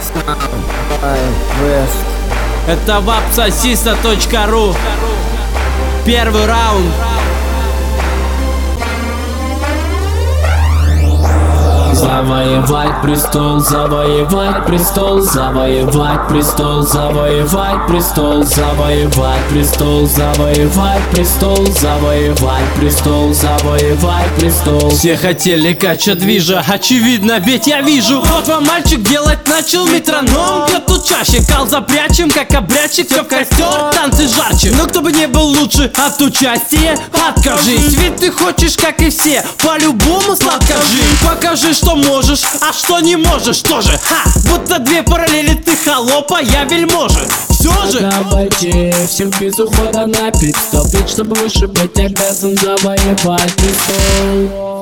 Это vapsasista.ru. Первый раунд. Завоевать престол, завоевать престол, завоевать престол, завоевать престол, завоевать престол, завоевать престол, завоевать престол, завоевать престол. Все хотели кача движа, очевидно, ведь я вижу. Вот вам мальчик делать начал метроном. Я тут чаще кал запрячем, как обрядчик. Все в костер, танцы жарче. Но кто бы не был лучше от участия, откажись. Ведь ты хочешь, как и все, по-любому сладко жить. Покажи, что можешь, а что не можешь, тоже. Ха! Будто две параллели, ты холоп, а я вельможа. Все же Давайте всех без ухода на пит-стоп. Ведь чтобы выше быть, обязан завоевать престол.